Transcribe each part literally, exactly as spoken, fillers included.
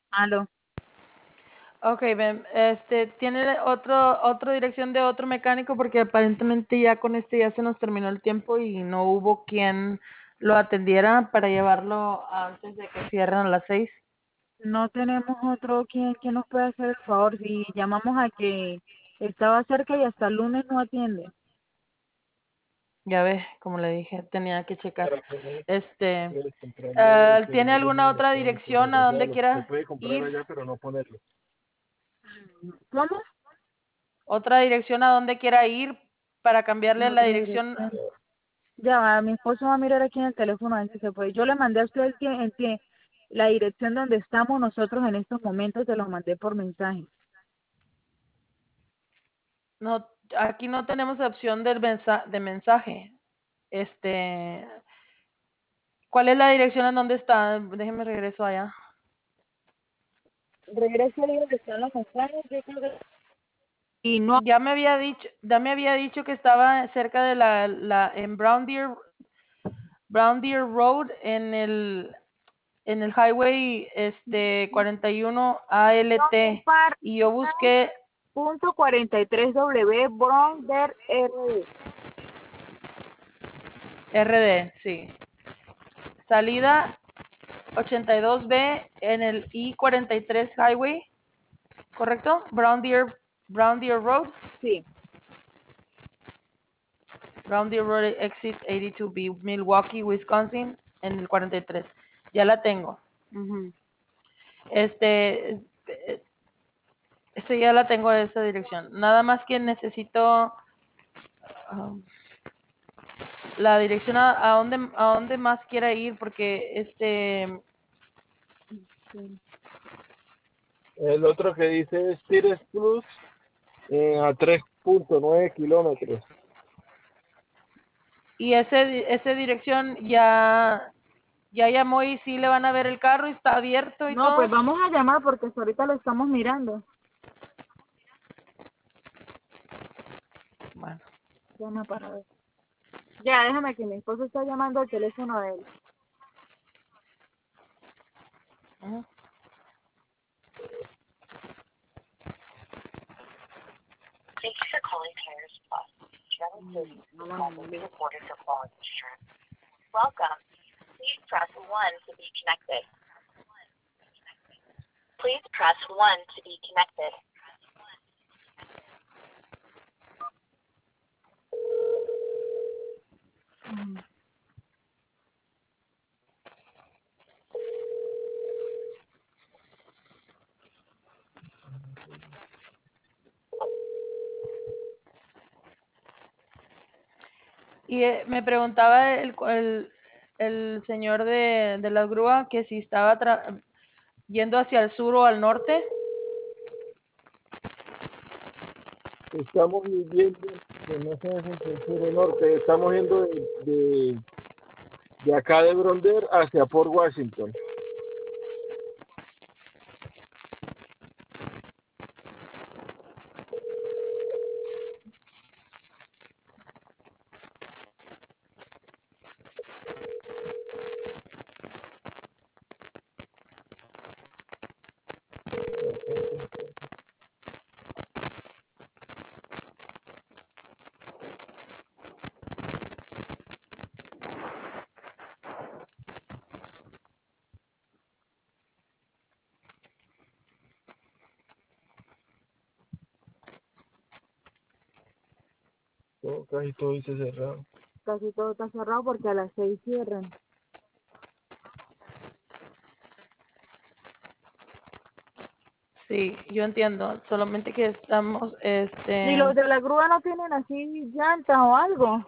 Aló. Ok, ven, este, ¿tiene otro, otra dirección de otro mecánico? Porque aparentemente ya con este ya se nos terminó el tiempo y no hubo quien lo atendiera para llevarlo antes de que cierren a las seis. No tenemos otro quien, quien nos pueda hacer el favor. Si llamamos a que estaba cerca y hasta el lunes no atiende. Ya ves, como le dije, tenía que checar. Este, eh, ¿tiene alguna otra dirección a donde quiera ir? ¿Cómo? ¿Otra dirección a donde quiera ir para cambiarle la Otra dirección? dirección. Ya va, mi esposo va a mirar aquí en el teléfono a ver si se puede. Yo le mandé a usted el, tie- el tie- la dirección donde estamos nosotros en estos momentos, se lo mandé por mensaje. No, aquí no tenemos opción del mensa- de mensaje. Este, ¿cuál es la dirección en donde está? Déjeme regreso allá. Regrese ahí donde están los mensajes, yo creo que... Y no, Ya me había dicho, ya me había dicho que estaba cerca de la, la en Brown Deer, Brown Deer Road en el en el highway este cuarenta y uno A L T par y yo busqué punto cuarenta y tres W Bronder R D. R D, sí. Salida ochenta y dos B en el I cuarenta y tres highway, ¿correcto? Brown Deer Brown Deer Road. Sí. Brown Deer Road Exit ochenta y dos B, Milwaukee, Wisconsin, en el cuarenta y tres. Ya la tengo. Uh-huh. Este, este ya la tengo de esa dirección. Nada más que necesito um, la dirección a, a dónde a dónde más quiera ir porque este Sí. El otro que dice es Tires Plus eh, a tres punto nueve kilómetros. y ese esa dirección ya ya llamó y sí le van a ver el carro y está abierto y No, pues todo. vamos a llamar porque hasta ahorita lo estamos mirando. Bueno. Llama para ver. Ya, déjame que mi esposo está llamando al teléfono de él. Uh-huh. Thank you for calling Tires Plus. General Services No, no, call no, will be no. recorded for quality assurance. Welcome. Please press one to be connected. Please press one to be connected. Mm. Y eh, me preguntaba el, el, el señor de, de la grúa que si estaba tra- yendo hacia el sur o al norte. Estamos viviendo, que no sé si es el sur o norte, estamos yendo de, de, de acá de Bronder hacia Port Washington. Todo, casi todo dice cerrado. Casi todo está cerrado porque a las seis cierran. Sí, yo entiendo, solamente que estamos, ¿Y este, los de la grúa no tienen así llanta o algo?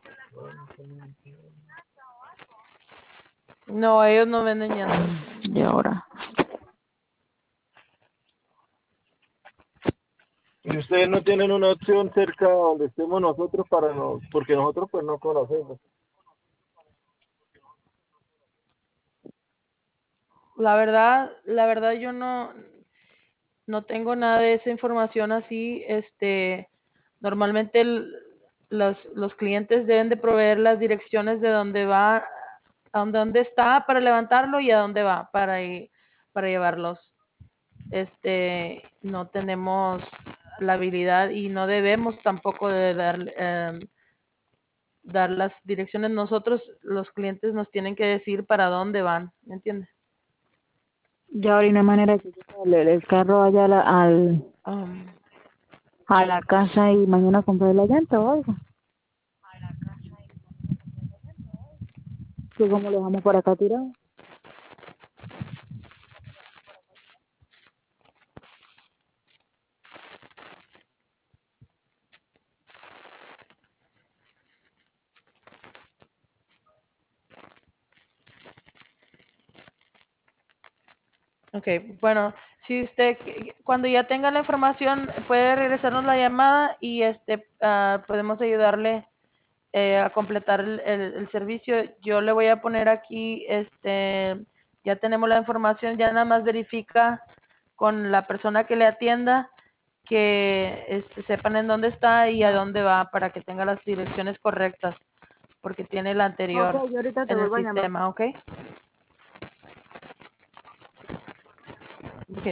no, ellos no venden llantas. Y ahora. Y ustedes no tienen una opción cerca donde estemos nosotros para no, porque nosotros pues no conocemos. La verdad, la verdad yo no, no tengo nada de esa información así, este, normalmente el- los, los clientes deben de proveer las direcciones de dónde va, a dónde, dónde está para levantarlo y a dónde va para ir, para llevarlos. este, no tenemos la habilidad y no debemos tampoco de dar, em, dar las direcciones. Nosotros, los clientes, nos tienen que decir para dónde van, ¿me entiendes? Ya ahora no hay manera que yo el, el carro vaya a la, al, Um, a la casa y mañana comprar la llanta o algo. Que como lo dejamos por acá tirado. ok, bueno, si usted, cuando ya tenga la información, puede regresarnos la llamada y este, ah, podemos ayudarle eh, a completar el, el- el servicio. Yo le voy a poner aquí, este, ya tenemos la información, ya nada más verifica con la persona que le atienda que este, sepan en dónde está y a dónde va para que tenga las direcciones correctas, porque tiene la Ok, anterior yo ahorita te en el vuelvo a llamar. sistema, ¿ok?